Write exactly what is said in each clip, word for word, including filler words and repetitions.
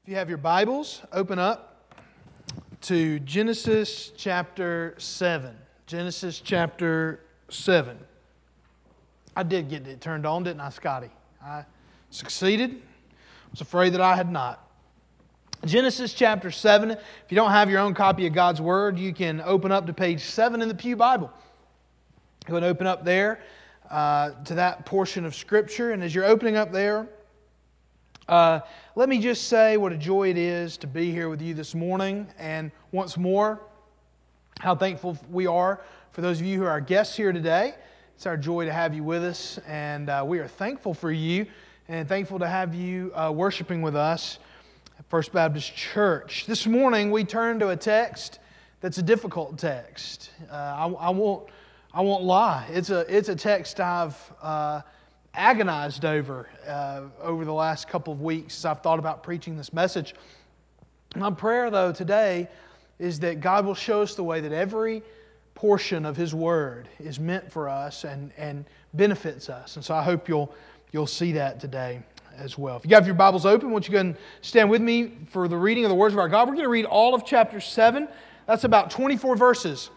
If you have your Bibles, open up to Genesis chapter seven. Genesis chapter seven. I did get it turned on, didn't I, Scotty? I succeeded. Was afraid that I had not. Genesis chapter seven. If you don't have your own copy of God's Word, you can open up to page seven in the Pew Bible. Go and open up there uh, to that portion of Scripture. And as you're opening up there, Uh, let me just say what a joy it is to be here with you this morning, and once more, how thankful we are for those of you who are our guests here today. It's our joy to have you with us, and uh, we are thankful for you, and thankful to have you uh, worshiping with us at First Baptist Church. This morning, we turn to a text that's a difficult text. Uh, I, I won't, I won't lie. It's a, it's a text I've Uh, agonized over uh, over the last couple of weeks as I've thought about preaching this message. My prayer, though, today is that God will show us the way that every portion of His Word is meant for us and, and benefits us. And so I hope you'll you'll see that today as well. If you have your Bibles open, won't you go and stand with me for the reading of the words of our God? We're going to read all of chapter seven. That's about twenty-four verses.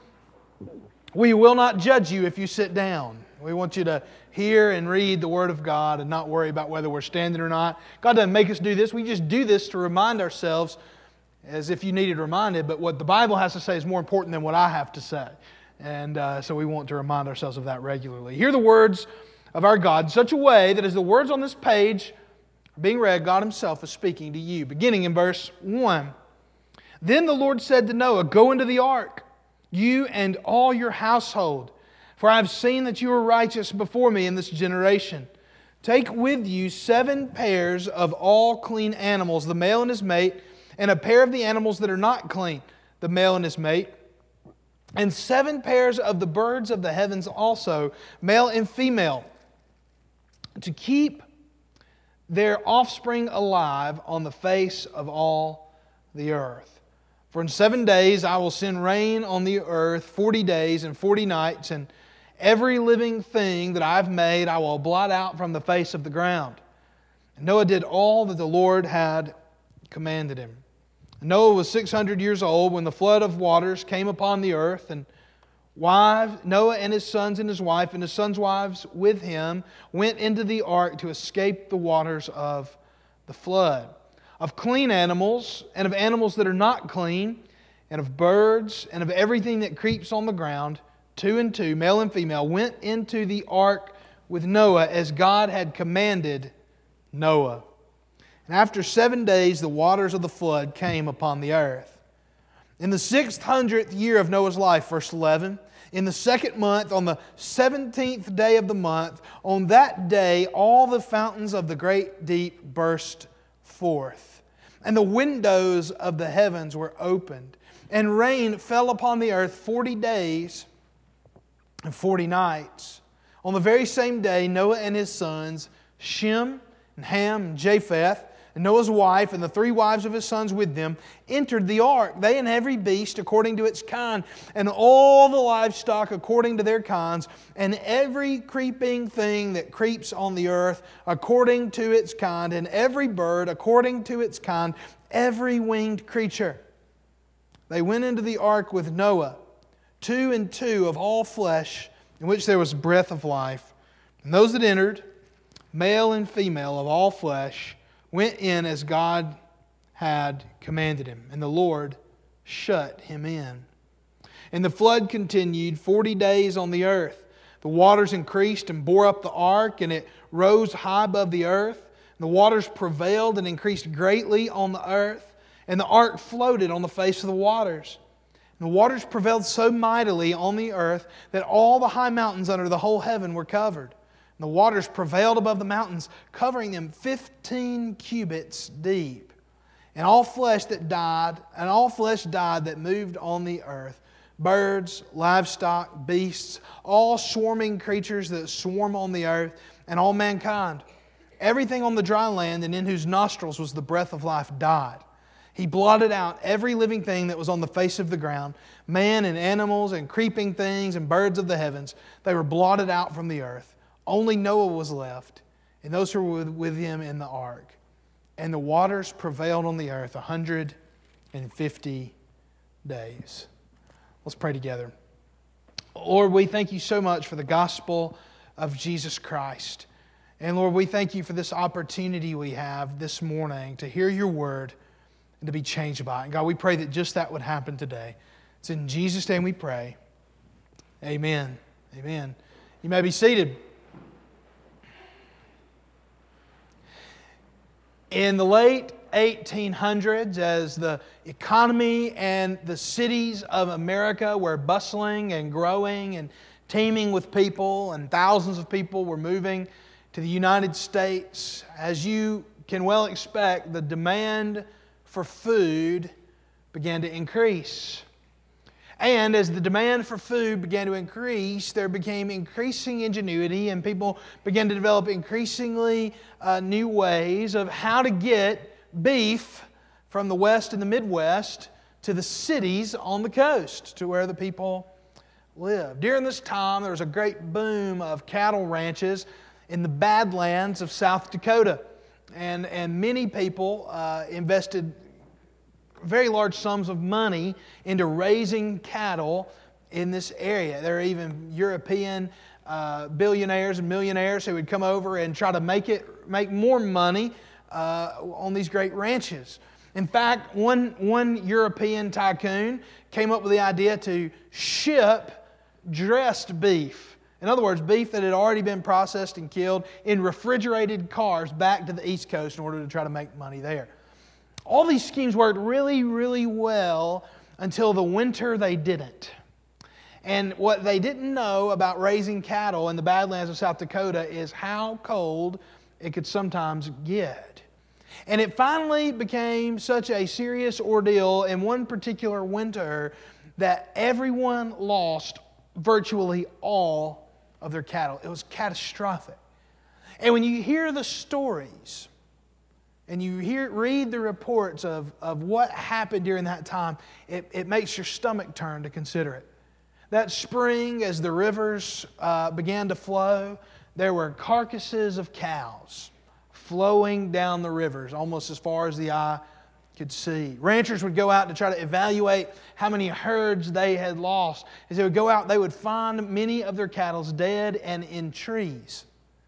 We will not judge you if you sit down. We want you to hear and read the Word of God and not worry about whether we're standing or not. God doesn't make us do this. We just do this to remind ourselves, as if you needed reminded, but what the Bible has to say is more important than what I have to say. And uh, so we want to remind ourselves of that regularly. Hear the words of our God in such a way that as the words on this page are being read, God Himself is speaking to you. Beginning in verse one. Then the Lord said to Noah, "Go into the ark, you and all your household, for I have seen that you are righteous before me in this generation. Take with you seven pairs of all clean animals, the male and his mate, and a pair of the animals that are not clean, the male and his mate, and seven pairs of the birds of the heavens also, male and female, to keep their offspring alive on the face of all the earth. For in seven days I will send rain on the earth, forty days and forty nights, and every living thing that I've made I will blot out from the face of the ground." And Noah did all that the Lord had commanded him. Noah was six hundred years old when the flood of waters came upon the earth, and wives, Noah and his sons and his wife and his sons' wives with him went into the ark to escape the waters of the flood. Of clean animals and of animals that are not clean, and of birds and of everything that creeps on the ground, two and two, male and female, went into the ark with Noah as God had commanded Noah. And after seven days the waters of the flood came upon the earth. In the six hundredth year of Noah's life, verse eleven, in the second month, on the seventeenth day of the month, on that day all the fountains of the great deep burst forth, and the windows of the heavens were opened, and rain fell upon the earth forty days and forty nights. On the very same day, Noah and his sons, Shem and Ham and Japheth, and Noah's wife and the three wives of his sons with them, entered the ark, they and every beast according to its kind, and all the livestock according to their kinds, and every creeping thing that creeps on the earth according to its kind, and every bird according to its kind, every winged creature. They went into the ark with Noah, two and two of all flesh, in which there was breath of life. And those that entered, male and female of all flesh, went in as God had commanded him. And the Lord shut him in. And the flood continued forty days on the earth. The waters increased and bore up the ark, and it rose high above the earth. And the waters prevailed and increased greatly on the earth, and the ark floated on the face of the waters. And the waters prevailed so mightily on the earth that all the high mountains under the whole heaven were covered. And the waters prevailed above the mountains, covering them fifteen cubits deep. And all flesh that died, and all flesh died that moved on the earth, birds, livestock, beasts, all swarming creatures that swarm on the earth, and all mankind. Everything on the dry land and in whose nostrils was the breath of life died. He blotted out every living thing that was on the face of the ground, man and animals and creeping things and birds of the heavens. They were blotted out from the earth. Only Noah was left, and those who were with him in the ark. and the waters prevailed on the earth one hundred fifty days. Let's pray together. Lord, we thank you so much for the gospel of Jesus Christ. And Lord, we thank you for this opportunity we have this morning to hear your word and to be changed by it. And God, we pray that just that would happen today. It's in Jesus' name we pray. Amen. Amen. You may be seated. In the late eighteen hundreds, as the economy and the cities of America were bustling and growing and teeming with people, and thousands of people were moving to the United States, as you can well expect, the demand for food began to increase. And as the demand for food began to increase, there became increasing ingenuity, and people began to develop increasingly uh, new ways of how to get beef from the West and the Midwest to the cities on the coast, to where the people live. During this time, there was a great boom of cattle ranches in the Badlands of South Dakota. And, and many people uh, invested very large sums of money into raising cattle in this area. There are even European uh, billionaires and millionaires who would come over and try to make it make more money uh, on these great ranches. In fact, one, one European tycoon came up with the idea to ship dressed beef. In other words, beef that had already been processed and killed in refrigerated cars back to the East Coast in order to try to make money there. All these schemes worked really, really well until the winter they didn't. And what they didn't know about raising cattle in the Badlands of South Dakota is how cold it could sometimes get. And it finally became such a serious ordeal in one particular winter that everyone lost virtually all of their cattle. It was catastrophic. And when you hear the stories and you hear read the reports of, of what happened during that time, it, it makes your stomach turn to consider it. That spring, as the rivers uh, began to flow, there were carcasses of cows flowing down the rivers almost as far as the eye could see. Ranchers would go out to try to evaluate how many herds they had lost. As they would go out, they would find many of their cattle dead and in trees.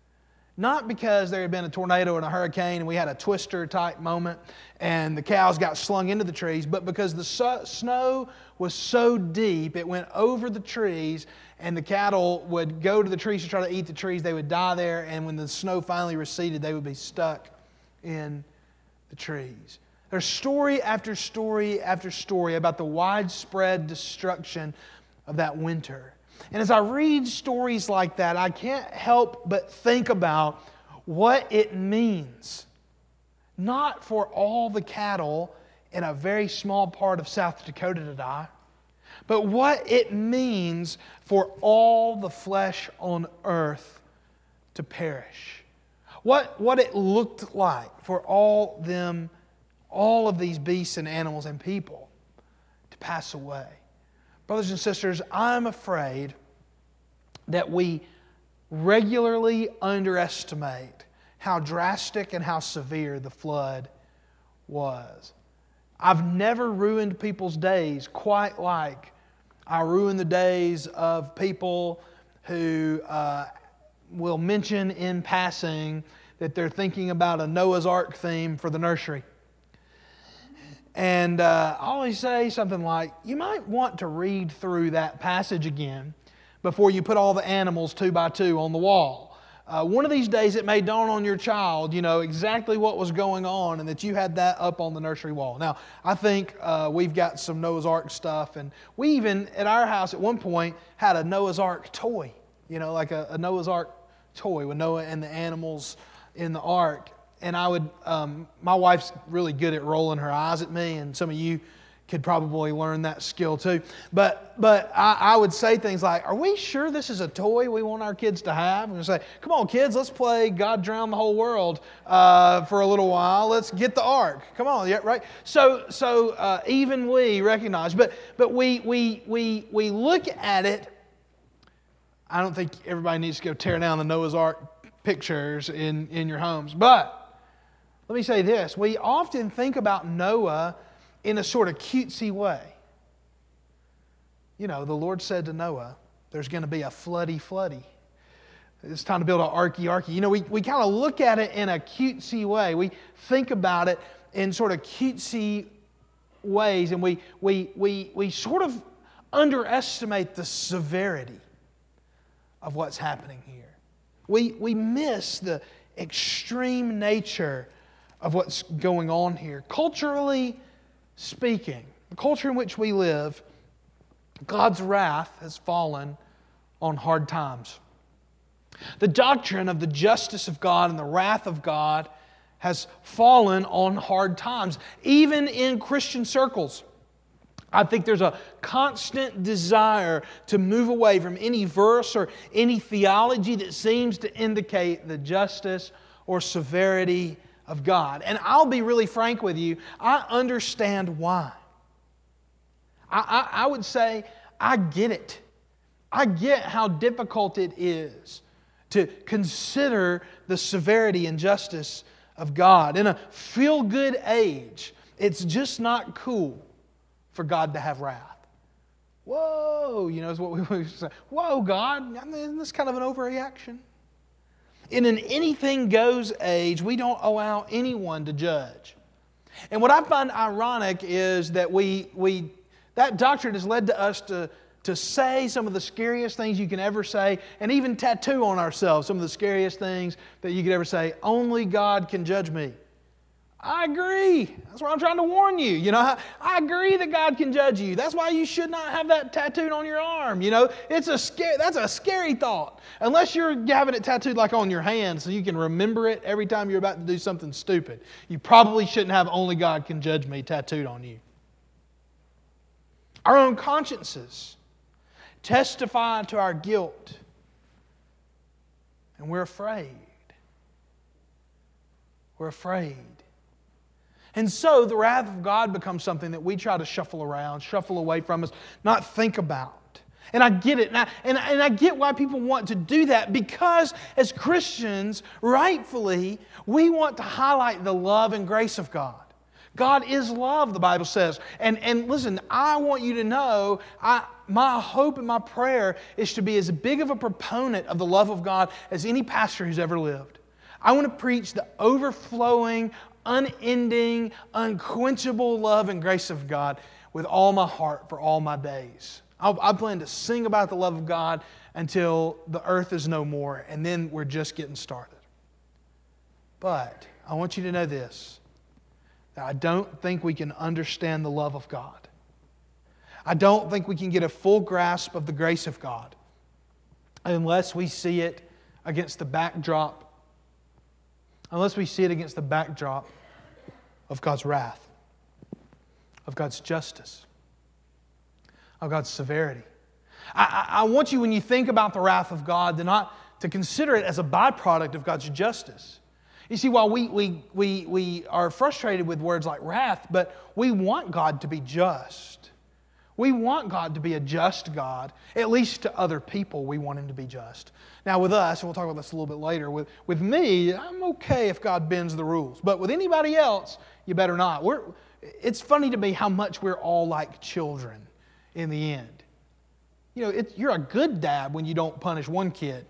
Not because there had been a tornado and a hurricane and we had a twister type moment and the cows got slung into the trees, but because the so- snow was so deep, it went over the trees, and the cattle would go to the trees to try to eat the trees. They would die there, and when the snow finally receded, they would be stuck in the trees. There's story after story after story about the widespread destruction of that winter. And as I read stories like that, I can't help but think about what it means, not for all the cattle in a very small part of South Dakota to die, but what it means for all the flesh on earth to perish. What, what it looked like for all them, all of these beasts and animals and people to pass away. Brothers and sisters, I'm afraid that we regularly underestimate how drastic and how severe the flood was. I've never ruined people's days quite like I ruin the days of people who uh, will mention in passing that they're thinking about a Noah's Ark theme for the nursery. And uh, I always say something like, you might want to read through that passage again before you put all the animals two by two on the wall. Uh, one of these days it may dawn on your child, you know, exactly what was going on and that you had that up on the nursery wall. Now, I think uh, we've got some Noah's Ark stuff, and we even, at our house at one point, had a Noah's Ark toy, you know, like a, a Noah's Ark toy with Noah and the animals in the ark. And I would, um, my wife's really good at rolling her eyes at me, and some of you could probably learn that skill too. But but I, I would say things like, are we sure this is a toy we want our kids to have? And I'd say, come on kids, let's play God Drowned the Whole World uh, for a little while. Let's get the ark. Come on, yeah, right? So so uh, even we recognize, but but we we we we look at it. I don't think everybody needs to go tear down the Noah's Ark pictures in, in your homes, but let me say this. We often think about Noah in a sort of cutesy way. You know, the Lord said to Noah, there's going to be a floody floody. It's time to build an arky arky. You know, we, we kind of look at it in a cutesy way. We think about it in sort of cutesy ways, and we, we, we, we sort of underestimate the severity of what's happening here. We, we miss the extreme nature of what's going on here. Culturally speaking, the culture in which we live, God's wrath has fallen on hard times. The doctrine of the justice of God and the wrath of God has fallen on hard times, even in Christian circles. I think there's a constant desire to move away from any verse or any theology that seems to indicate the justice or severity of God. And I'll be really frank with you, I understand why. I, I, I would say I get it. I get how difficult it is to consider the severity and justice of God. In a feel-good age, it's just not cool for God to have wrath. Whoa, you know, is what we would say. Whoa, God, I mean, isn't this kind of an overreaction? In an anything-goes age, we don't allow anyone to judge. And what I find ironic is that we, we that doctrine has led to us to to say some of the scariest things you can ever say, and even tattoo on ourselves some of the scariest things that you could ever say. Only God can judge me. I agree. That's why I'm trying to warn you. You know, I, I agree that God can judge you. That's why you should not have that tattooed on your arm. You know, it's a scary, that's a scary thought. Unless you're having it tattooed like on your hand so you can remember it every time you're about to do something stupid. You probably shouldn't have only God can judge me tattooed on you. Our own consciences testify to our guilt, and we're afraid. We're afraid. And so the wrath of God becomes something that we try to shuffle around, shuffle away from us, not think about. And I get it. And I, and, and I get why people want to do that, because as Christians, rightfully, we want to highlight the love and grace of God. God is love, the Bible says. And, and listen, I want you to know, I, my hope and my prayer is to be as big of a proponent of the love of God as any pastor who's ever lived. I want to preach the overflowing, unending, unquenchable love and grace of God with all my heart for all my days. I, I plan to sing about the love of God until the earth is no more, and then we're just getting started. But I want you to know this. I don't think we can understand the love of God. I don't think we can get a full grasp of the grace of God unless we see it against the backdrop, unless we see it against the backdrop of God's wrath, of God's justice, of God's severity. I, I, I want you, when you think about the wrath of God, to not to consider it as a byproduct of God's justice. You see, while we, we, we, we are frustrated with words like wrath, but we want God to be just. We want God to be a just God. At least to other people, we want Him to be just. Now with us, and we'll talk about this a little bit later, with, with me, I'm okay if God bends the rules. But with anybody else, you better not. We're, it's funny to me how much we're all like children in the end. You know, it, you're a good dad when you don't punish one kid.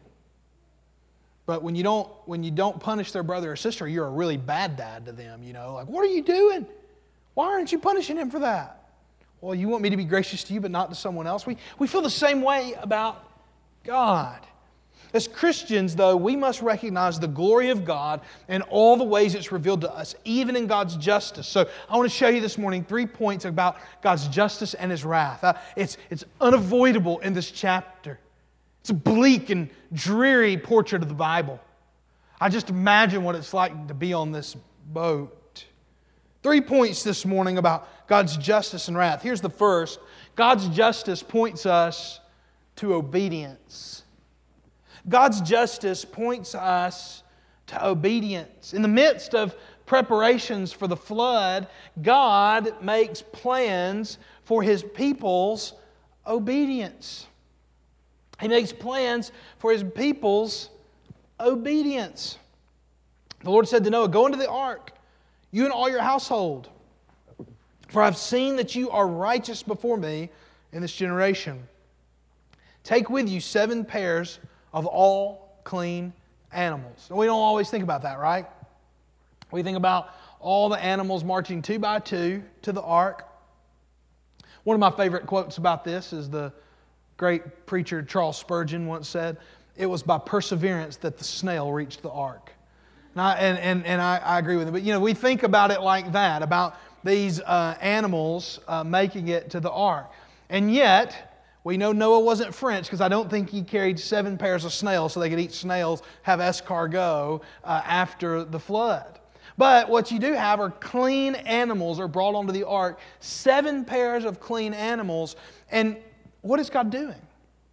But when you don't when you don't punish their brother or sister, you're a really bad dad to them, you know. Like, what are you doing? Why aren't you punishing him for that? Well, you want me to be gracious to you, but not to someone else? We, we feel the same way about God. As Christians, though, we must recognize the glory of God and all the ways it's revealed to us, even in God's justice. So I want to show you this morning three points about God's justice and His wrath. Uh, it's, it's unavoidable in this chapter. It's a bleak and dreary portrait of the Bible. I just imagine what it's like to be on this boat. Three points this morning about God's justice and wrath. Here's the first. God's justice points us to obedience. God's justice points us to obedience. In the midst of preparations for the flood, God makes plans for His people's obedience. He makes plans for His people's obedience. The Lord said to Noah, "Go into the ark, you and all your household. For I've seen that you are righteous before me in this generation. Take with you seven pairs of all clean animals. And we don't always think about that, right? We think about all the animals marching two by two to the ark. One of my favorite quotes about this is the great preacher Charles Spurgeon once said, "It was by perseverance that the snail reached the ark." And I, and, and, and I, I agree with it. But, you know, we think about it like that, about these uh, animals uh, making it to the ark. And yet, we know Noah wasn't French, because I don't think he carried seven pairs of snails so they could eat snails, have escargot uh, after the flood. But what you do have are clean animals are brought onto the ark, seven pairs of clean animals. And what is God doing?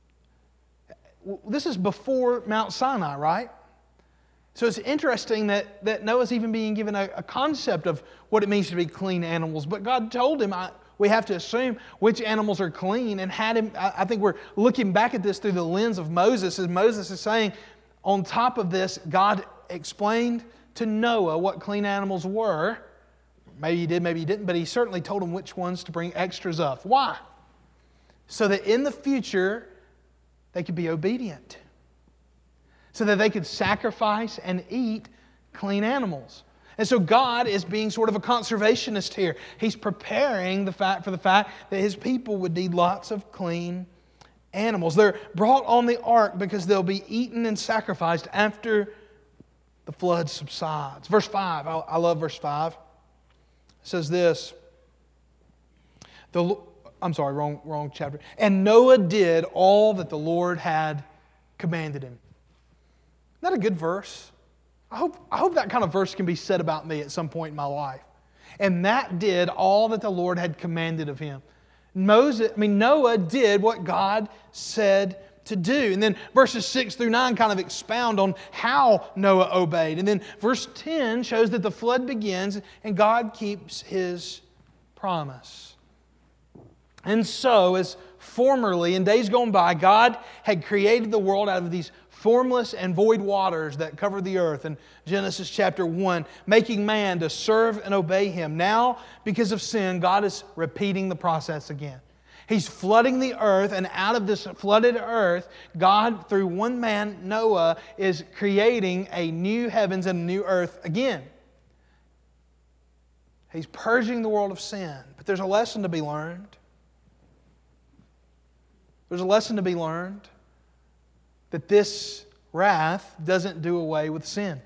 This is before Mount Sinai, right? So it's interesting that, that Noah's even being given a, a concept of what it means to be clean animals. But God told him, I, we have to assume which animals are clean, and had him, I, I think we're looking back at this through the lens of Moses, as Moses is saying, on top of this, God explained to Noah what clean animals were. Maybe he did, maybe he didn't, but he certainly told him which ones to bring extras of. Why? So that in the future, they could be obedient. So that they could sacrifice and eat clean animals. And so God is being sort of a conservationist here. He's preparing the fact for the fact that His people would need lots of clean animals. They're brought on the ark because they'll be eaten and sacrificed after the flood subsides. Verse five, I, I love verse five. It says this. The, I'm sorry, wrong, wrong chapter. And Noah did all that the Lord had commanded him. Isn't that a good verse? I hope, I hope that kind of verse can be said about me at some point in my life. And that did all that the Lord had commanded of him. Moses, I mean, Noah did what God said to do. And then verses six through nine kind of expound on how Noah obeyed. And then verse ten shows that the flood begins and God keeps His promise. And so, as formerly, in days gone by, God had created the world out of these formless and void waters that cover the earth in Genesis chapter one, making man to serve and obey Him. Now, because of sin, God is repeating the process again. He's flooding the earth, and out of this flooded earth, God, through one man, Noah, is creating a new heavens and a new earth again. He's purging the world of sin. But there's a lesson to be learned. There's a lesson to be learned that this wrath doesn't do away with sin.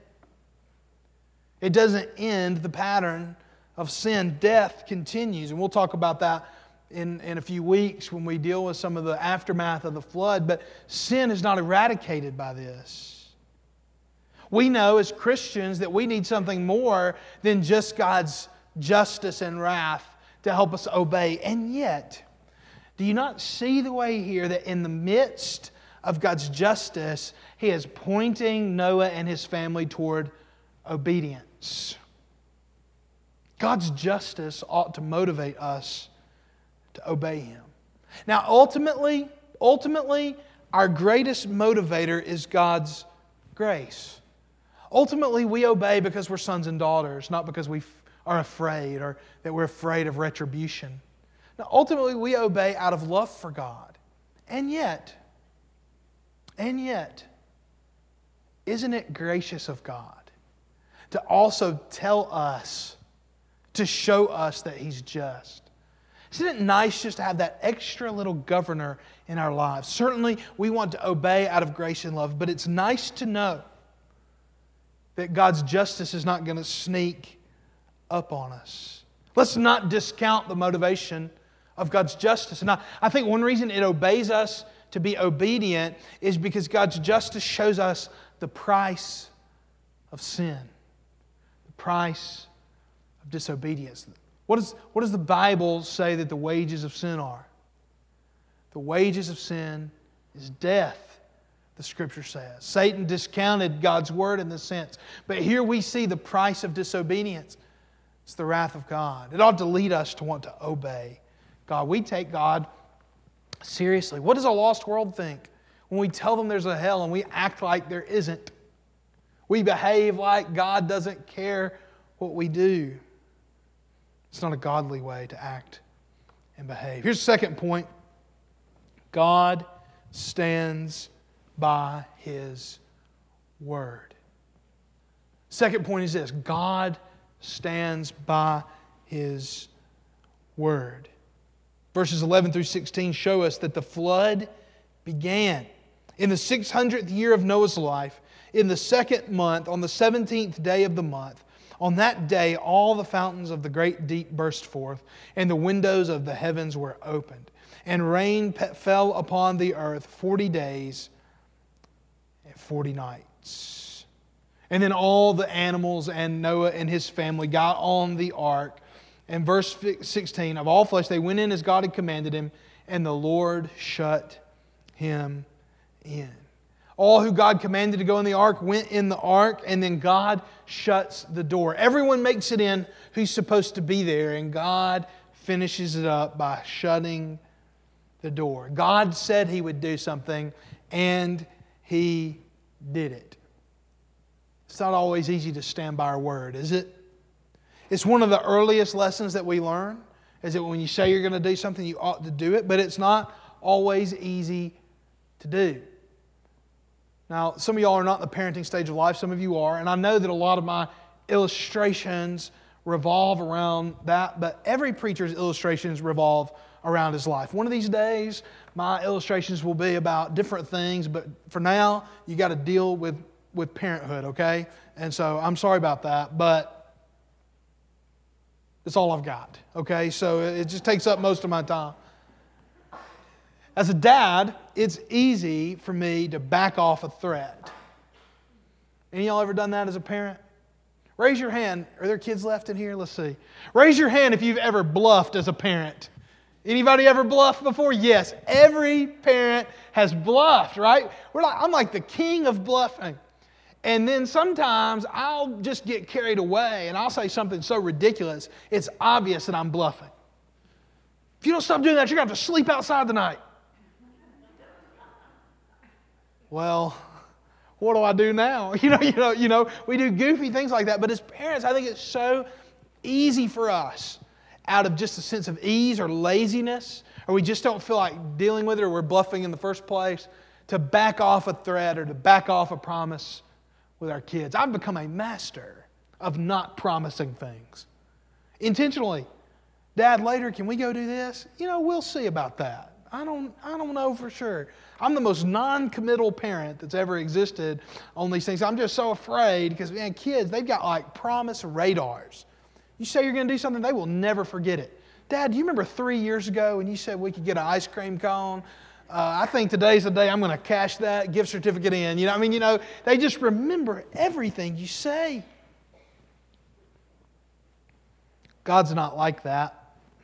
It doesn't end the pattern of sin. Death continues, and we'll talk about that In, in a few weeks when we deal with some of the aftermath of the flood. But sin is not eradicated by this. We know as Christians that we need something more than just God's justice and wrath to help us obey. And yet, do you not see the way here that in the midst of God's justice, He is pointing Noah and his family toward obedience? God's justice ought to motivate us to obey Him. Now, ultimately, ultimately, our greatest motivator is God's grace. Ultimately, we obey because we're sons and daughters, not because we are afraid or that we're afraid of retribution. Now, ultimately, we obey out of love for God. And yet, and yet, isn't it gracious of God to also tell us, to show us that He's just? Isn't it nice just to have that extra little governor in our lives? Certainly, we want to obey out of grace and love, but it's nice to know that God's justice is not going to sneak up on us. Let's not discount the motivation of God's justice. And I, I think one reason it obeys us to be obedient is because God's justice shows us the price of sin, the price of disobedience. What, is, what does the Bible say that the wages of sin are? The wages of sin is death, the Scripture says. Satan discounted God's Word in this sense. But here we see the price of disobedience. It's the wrath of God. It ought to lead us to want to obey God. We take God seriously. What does a lost world think when we tell them there's a hell and we act like there isn't? We behave like God doesn't care what we do. It's not a godly way to act and behave. Here's the second point. God stands by His Word. Second point is this. God stands by His Word. Verses eleven through sixteen show us that the flood began in the six hundredth year of Noah's life, in the second month, on the seventeenth day of the month. On that day, all the fountains of the great deep burst forth, and the windows of the heavens were opened. And rain fell upon the earth forty days and forty nights. And then all the animals and Noah and his family got on the ark. And verse sixteen, of all flesh they went in as God had commanded him, and the Lord shut him in. All who God commanded to go in the ark went in the ark, and then God shuts the door. Everyone makes it in who's supposed to be there, and God finishes it up by shutting the door. God said He would do something, and He did it. It's not always easy to stand by our word, is it? It's one of the earliest lessons that we learn, is that when you say you're going to do something, you ought to do it, but it's not always easy to do. Now, some of y'all are not in the parenting stage of life, some of you are, and I know that a lot of my illustrations revolve around that, but every preacher's illustrations revolve around his life. One of these days, my illustrations will be about different things, but for now, you got to deal with, with parenthood, okay? And so I'm sorry about that, but it's all I've got, okay? So it just takes up most of my time. As a dad, it's easy for me to back off a threat. Any of y'all ever done that as a parent? Raise your hand. Are there kids left in here? Let's see. Raise your hand if you've ever bluffed as a parent. Anybody ever bluffed before? Yes. Every parent has bluffed, right? We're like, I'm like the king of bluffing. And then sometimes I'll just get carried away and I'll say something so ridiculous, it's obvious that I'm bluffing. If you don't stop doing that, you're going to have to sleep outside tonight. Well, what do I do now? You know, you know, you know, we do goofy things like that. But as parents, I think it's so easy for us, out of just a sense of ease or laziness, or we just don't feel like dealing with it, or we're bluffing in the first place, to back off a threat or to back off a promise with our kids. I've become a master of not promising things intentionally. Dad, later, can we go do this? You know, we'll see about that. I don't, I don't know for sure. I'm the most non-committal parent that's ever existed on these things. I'm just so afraid because, man, kids, they've got like promise radars. You say you're going to do something, they will never forget it. Dad, do you remember three years ago when you said we could get an ice cream cone? Uh, I think today's the day I'm going to cash that gift certificate in. You know, I mean, you know, they just remember everything you say. God's not like that.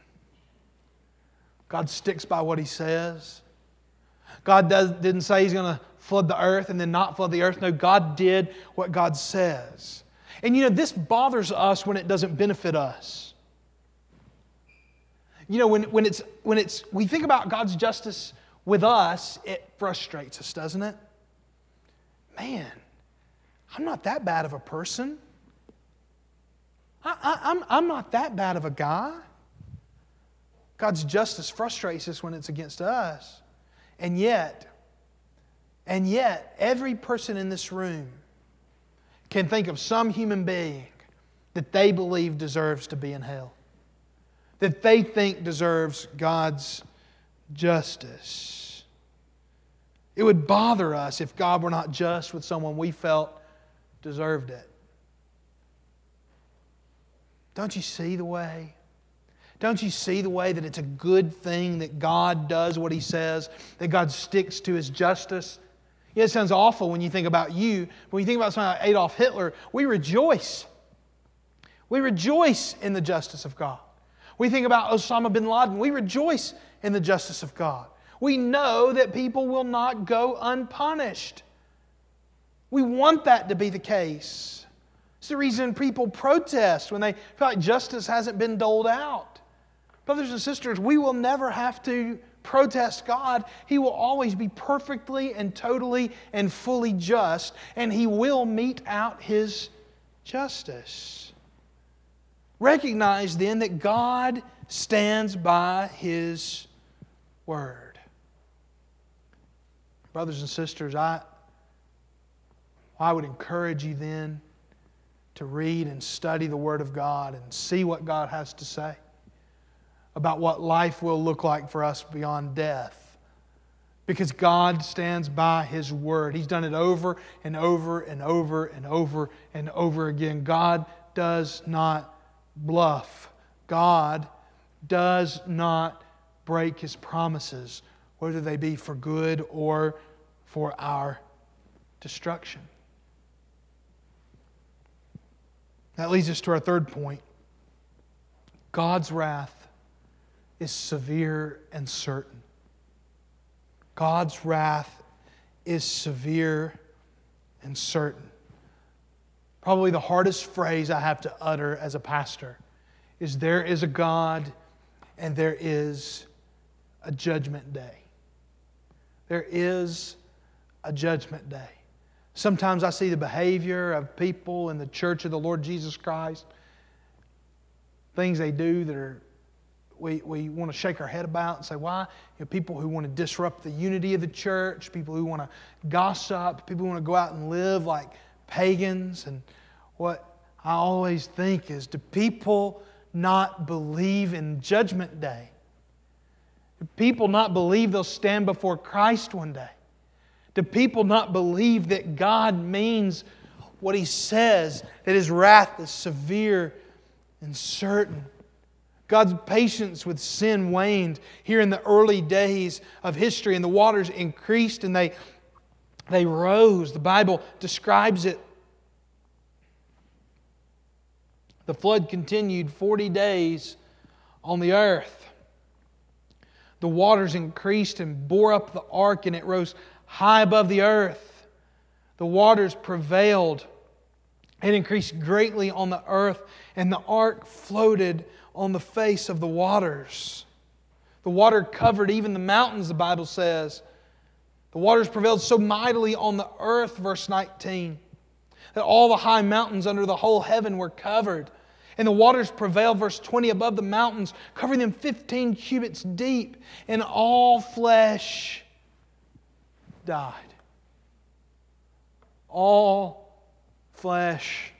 God sticks by what He says. God does, didn't say He's going to flood the earth and then not flood the earth. No, God did what God says. And you know, this bothers us when it doesn't benefit us. You know, when, when it's when it's we think about God's justice with us, it frustrates us, doesn't it? Man, I'm not that bad of a person. I, I, I'm, I'm not that bad of a guy. God's justice frustrates us when it's against us. And yet, and yet, every person in this room can think of some human being that they believe deserves to be in hell, that they think deserves God's justice. It would bother us if God were not just with someone we felt deserved it. Don't you see the way? Don't you see the way that it's a good thing that God does what He says, that God sticks to His justice? Yeah, it sounds awful when you think about you. When you think about someone like Adolf Hitler, we rejoice. We rejoice in the justice of God. We think about Osama bin Laden. We rejoice in the justice of God. We know that people will not go unpunished. We want that to be the case. It's the reason people protest when they feel like justice hasn't been doled out. Brothers and sisters, we will never have to protest God. He will always be perfectly and totally and fully just, and He will mete out His justice. Recognize then that God stands by His Word. Brothers and sisters, I, I would encourage you then to read and study the Word of God and see what God has to say about what life will look like for us beyond death. Because God stands by His Word. He's done it over and over and over and over and over again. God does not bluff. God does not break His promises, whether they be for good or for our destruction. That leads us to our third point. God's wrath is severe and certain. God's wrath is severe and certain. Probably the hardest phrase I have to utter as a pastor is there is a God and there is a judgment day. There is a judgment day. Sometimes I see the behavior of people in the church of the Lord Jesus Christ, things they do that are we, we want to shake our head about and say, why? You know, people who want to disrupt the unity of the church, people who want to gossip, people who want to go out and live like pagans. And what I always think is, do people not believe in Judgment Day? Do people not believe they'll stand before Christ one day? Do people not believe that God means what He says, that His wrath is severe and certain? God's patience with sin waned here in the early days of history, and the waters increased and they, they rose. The Bible describes it. The flood continued forty days on the earth. The waters increased and bore up the ark, and it rose high above the earth. The waters prevailed and increased greatly on the earth, and the ark floated on the face of the waters. The water covered even the mountains, the Bible says. The waters prevailed so mightily on the earth, verse nineteen, that all the high mountains under the whole heaven were covered. And the waters prevailed, verse twenty, above the mountains, covering them fifteen cubits deep, and all flesh died. All flesh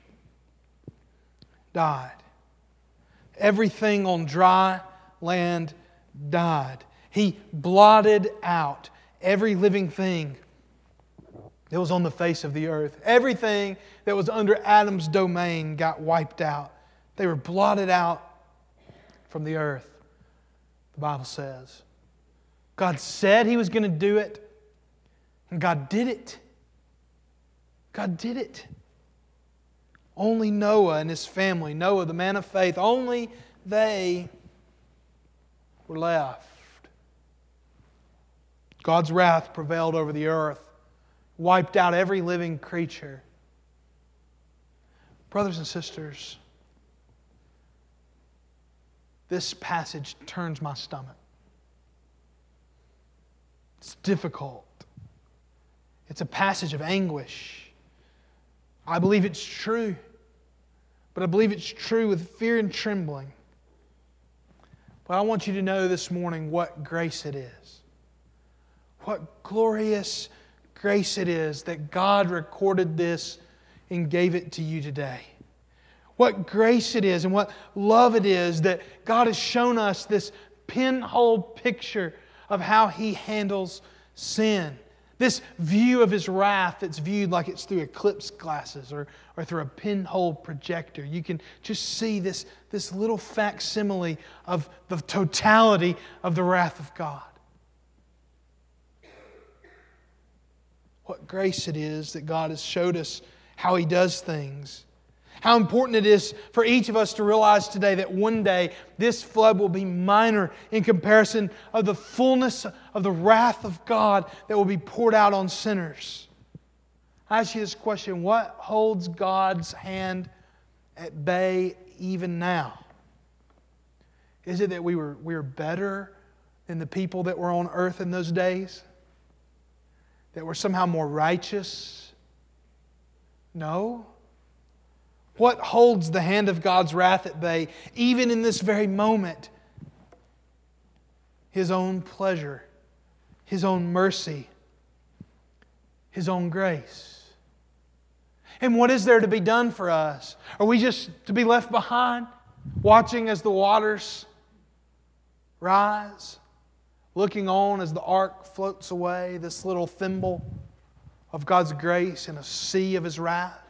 died. Everything on dry land died. He blotted out every living thing that was on the face of the earth. Everything that was under Adam's domain got wiped out. They were blotted out from the earth, the Bible says. God said He was going to do it, and God did it. God did it. Only Noah and his family, Noah, the man of faith, only they were left. God's wrath prevailed over the earth, wiped out every living creature. Brothers and sisters, this passage turns my stomach. It's difficult. It's a passage of anguish. I believe it's true. But I believe it's true with fear and trembling. But I want you to know this morning what grace it is. What glorious grace it is that God recorded this and gave it to you today. What grace it is and what love it is that God has shown us this pinhole picture of how He handles sin. This view of His wrath that's viewed like it's through eclipse glasses or, or through a pinhole projector. You can just see this, this little facsimile of the totality of the wrath of God. What grace it is that God has showed us how He does things. How important it is for each of us to realize today that one day this flood will be minor in comparison of the fullness of the wrath of God that will be poured out on sinners. I ask you this question: what holds God's hand at bay even now? Is it that we were, we were better than the people that were on earth in those days? That we're somehow more righteous? No. What holds the hand of God's wrath at bay, even in this very moment? His own pleasure, His own mercy, His own grace. And what is there to be done for us? Are we just to be left behind, watching as the waters rise, looking on as the ark floats away, this little thimble of God's grace in a sea of His wrath?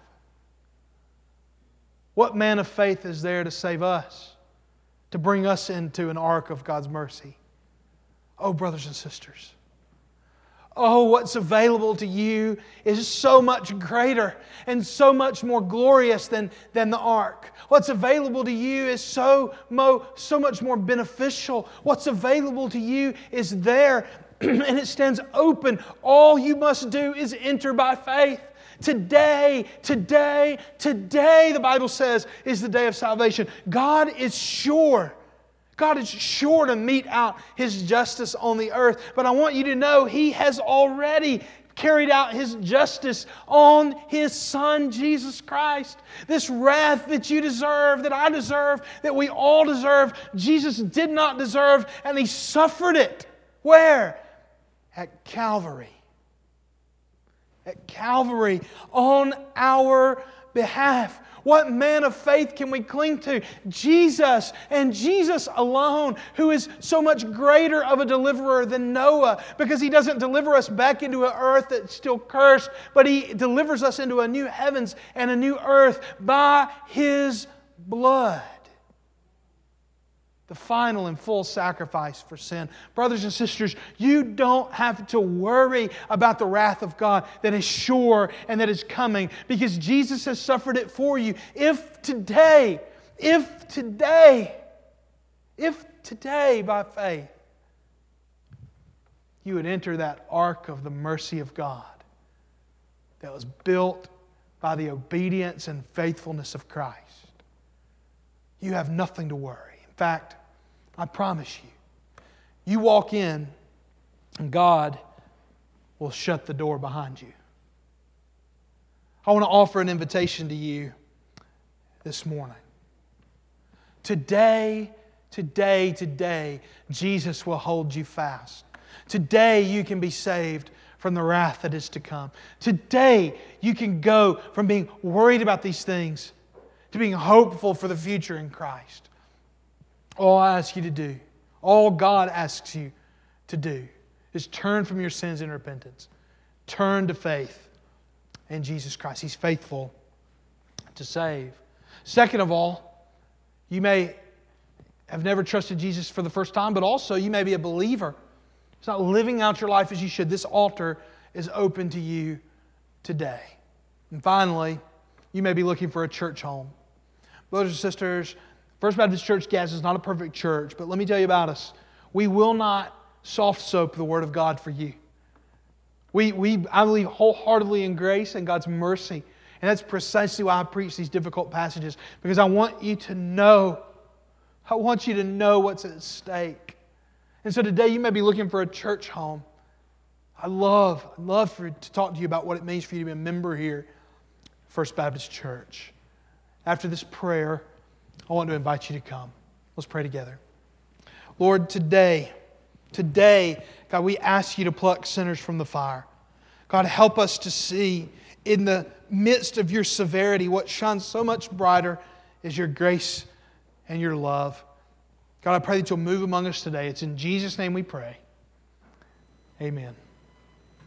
What man of faith is there to save us, to bring us into an ark of God's mercy? Oh, brothers and sisters, oh, what's available to you is so much greater and so much more glorious than, than the ark. What's available to you is so, mo, so much more beneficial. What's available to you is there and it stands open. All you must do is enter by faith. Today, today, today, the Bible says, is the day of salvation. God is sure. God is sure to mete out His justice on the earth. But I want you to know He has already carried out His justice on His Son, Jesus Christ. This wrath that you deserve, that I deserve, that we all deserve, Jesus did not deserve, and He suffered it. Where? At Calvary. At Calvary, on our behalf. What man of faith can we cling to? Jesus, and Jesus alone, who is so much greater of a deliverer than Noah, because He doesn't deliver us back into an earth that's still cursed, but He delivers us into a new heavens and a new earth by His blood. The final and full sacrifice for sin. Brothers and sisters, you don't have to worry about the wrath of God that is sure and that is coming, because Jesus has suffered it for you. If today, if today, if today by faith, you would enter that ark of the mercy of God that was built by the obedience and faithfulness of Christ, you have nothing to worry. In fact, I promise you, you walk in and God will shut the door behind you. I want to offer an invitation to you this morning. Today, today, today, Jesus will hold you fast. Today you can be saved from the wrath that is to come. Today you can go from being worried about these things to being hopeful for the future in Christ. All I ask you to do, all God asks you to do, is turn from your sins in repentance. Turn to faith in Jesus Christ. He's faithful to save. Second of all, you may have never trusted Jesus for the first time, but also you may be a believer. It's not living out your life as you should. This altar is open to you today. And finally, you may be looking for a church home. Brothers and sisters, First Baptist Church Gadsden is not a perfect church, but let me tell you about us. We will not soft soap the Word of God for you. We, we, I believe wholeheartedly in grace and God's mercy. And that's precisely why I preach these difficult passages, because I want you to know, I want you to know what's at stake. And so today you may be looking for a church home. I love, I love for, to talk to you about what it means for you to be a member here at First Baptist Church. After this prayer, I want to invite you to come. Let's pray together. Lord, today, today, God, we ask you to pluck sinners from the fire. God, help us to see in the midst of your severity what shines so much brighter is your grace and your love. God, I pray that you'll move among us today. It's in Jesus' name we pray. Amen.